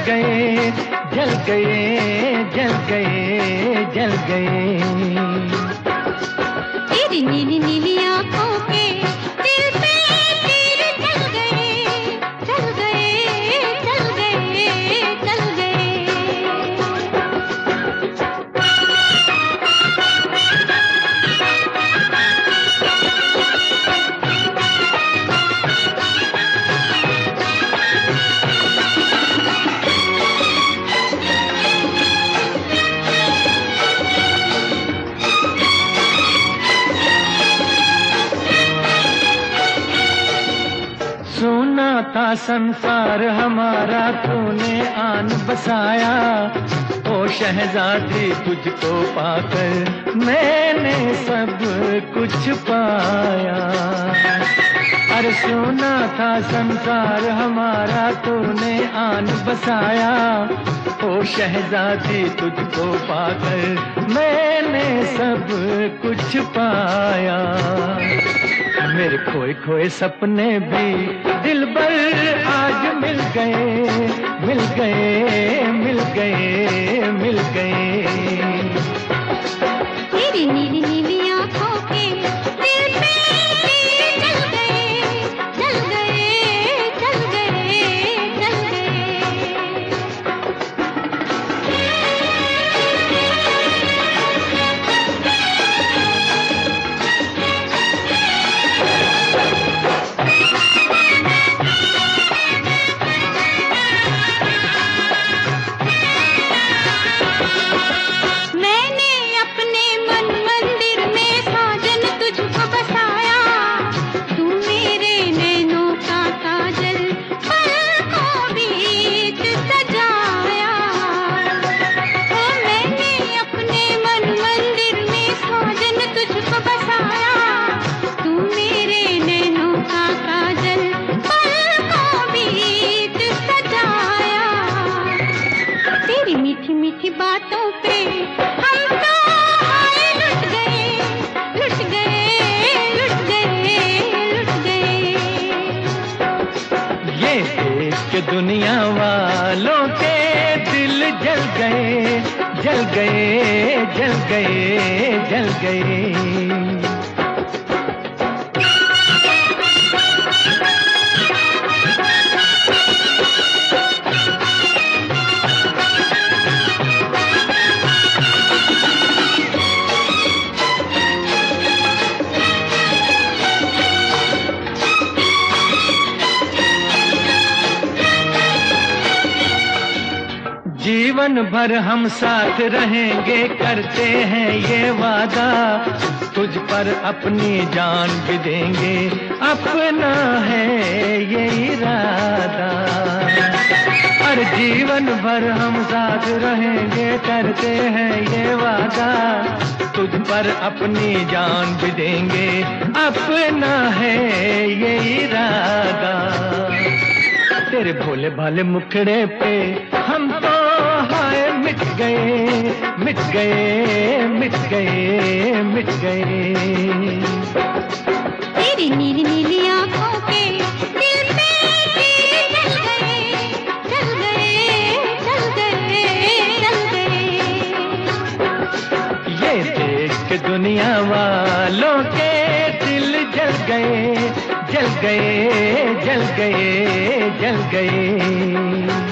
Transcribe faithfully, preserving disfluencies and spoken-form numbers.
गए, जल गए, जल गए, जल गए। तेरी नीली नीली आंखों के दिल पे तीर चल गए, चल गए, चल गए, चल गए। सुना था संसार हमारा, तूने आन बसाया। ओ शहजादी तुझको पाकर मैंने सब कुछ पाया। अरे सुना था संसार हमारा, तूने आन बसाया। ओ शहजादी तुझको पाकर मैंने सब कुछ पाया। मेरे खोए खोए सपने भी दिलबर आज मिल गए, मिल गए, मिल गए, मिल गए। तेरी नीली नीली आंखों के दिल पे तीर चल गए, चल गए, चल गए, चल गए। मीठी मीठी बातों पे हम तो हाय लुट गए, लुट गए, लुट गए, लुट गए। ये देख के दुनिया वालों के दिल जल गए, जल गए, जल गए, जल गए। जीवन भर हम साथ रहेंगे, करते हैं ये वादा। तुझ पर अपनी जान भी देंगे, अपना है ये इरादा। हर जीवन भर हम साथ रहेंगे, करते हैं ये वादा। तुझ पर अपनी जान भी देंगे, अपना है ये इरादा। तेरे भोले भाले मुखड़े पे हम तो हाय मिट गए, मिट गए, मिट गए, मिट गए। तेरी नीली नीली आंखों के दिल पे तीर चल गए, चल गए, चल गए, चल गए। ये देख के दुनिया वालों के दिल जल गए, जल गए, जल गए, जल गए।